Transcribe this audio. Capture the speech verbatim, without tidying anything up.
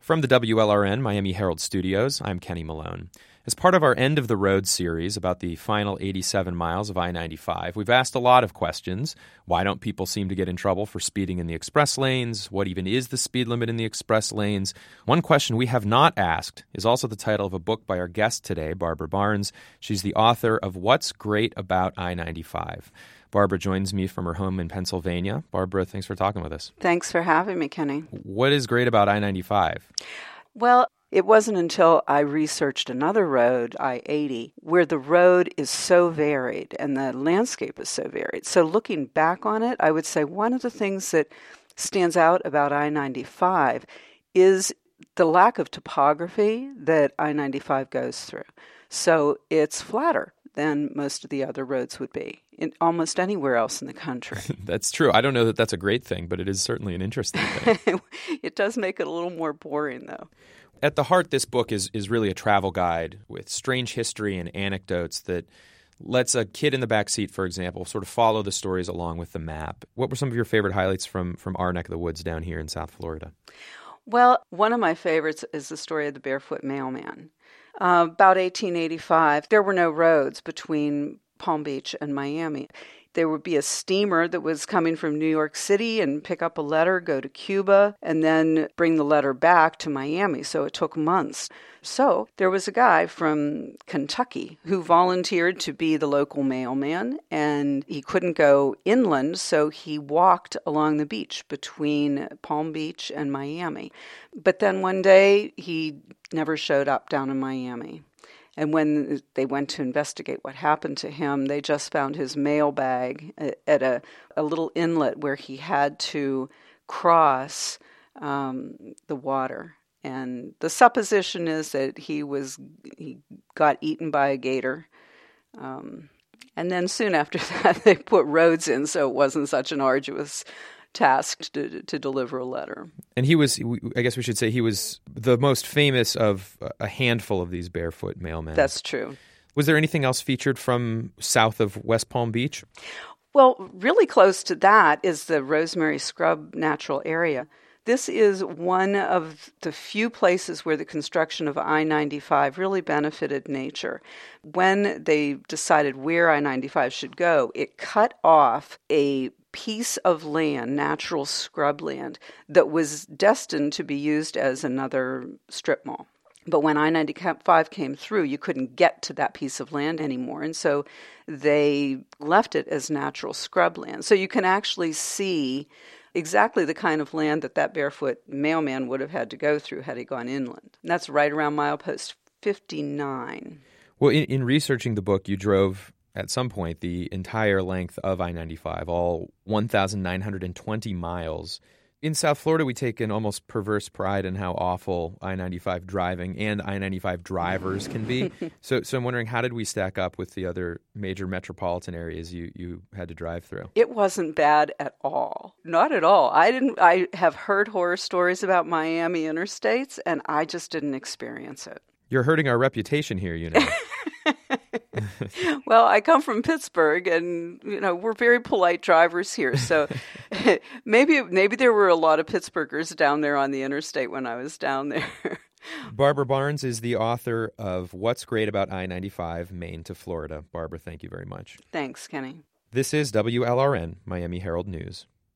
From the W L R N Miami Herald Studios, I'm Kenny Malone. As part of our End of the Road series about the final eighty-seven miles of I ninety-five, we've asked a lot of questions. Why don't people seem to get in trouble for speeding in the express lanes? What even is the speed limit in the express lanes? One question we have not asked is also the title of a book by our guest today, Barbara Barnes. She's the author of What's Great About I ninety-five. Barbara joins me from her home in Pennsylvania. Barbara, thanks for talking with us. Thanks for having me, Kenny. What is great about I ninety-five? Well, it wasn't until I researched another road, I eighty, where the road is so varied and the landscape is so varied. So looking back on it, I would say one of the things that stands out about I ninety-five is the lack of topography that I ninety-five goes through. So it's flatter than most of the other roads would be in almost anywhere else in the country. That's true. I don't know that that's a great thing, but it is certainly an interesting thing. It does make it a little more boring, though. At the heart, this book is is really a travel guide with strange history and anecdotes that lets a kid in the back seat, for example, sort of follow the stories along with the map. What were some of your favorite highlights from, from our neck of the woods down here in South Florida? Well, one of my favorites is the story of the barefoot mailman. Uh, about eighteen eighty-five, there were no roads between Palm Beach and Miami. There would be a steamer that was coming from New York City and pick up a letter, go to Cuba, and then bring the letter back to Miami. So it took months. So there was a guy from Kentucky who volunteered to be the local mailman, and he couldn't go inland, so he walked along the beach between Palm Beach and Miami. But then one day, he never showed up down in Miami. And when they went to investigate what happened to him, they just found his mail bag at a, a little inlet where he had to cross um, the water. And the supposition is that he was he got eaten by a gator. Um, and then soon after that, they put roads in, so it wasn't such an arduous task to to deliver a letter. And he was, I guess we should say, he was the most famous of a handful of these barefoot mailmen. That's true. Was there anything else featured from south of West Palm Beach? Well, really close to that is the Rosemary Scrub Natural Area. This is one of the few places where the construction of I ninety-five really benefited nature. When they decided where I ninety-five should go, it cut off a piece of land, natural scrub land, that was destined to be used as another strip mall. But when I ninety-five came through, you couldn't get to that piece of land anymore. And so they left it as natural scrub land. So you can actually see exactly the kind of land that that barefoot mailman would have had to go through had he gone inland. And that's right around milepost fifty-nine. Well, in, in researching the book, you drove at some point the entire length of I ninety-five, all one thousand nine hundred twenty miles. In South Florida, we take an almost perverse pride in how awful I ninety-five driving and I ninety-five drivers can be. so so I'm wondering, how did we stack up with the other major metropolitan areas you, you had to drive through? It wasn't bad at all. Not at all. I didn't. I have heard horror stories about Miami interstates, and I just didn't experience it. You're hurting our reputation here, you know. Well, I come from Pittsburgh, and you know we're very polite drivers here. So maybe maybe there were a lot of Pittsburghers down there on the interstate when I was down there. Barbara Barnes is the author of What's Great About I ninety-five, Maine to Florida. Barbara, thank you very much. Thanks, Kenny. This is W L R N, Miami Herald News.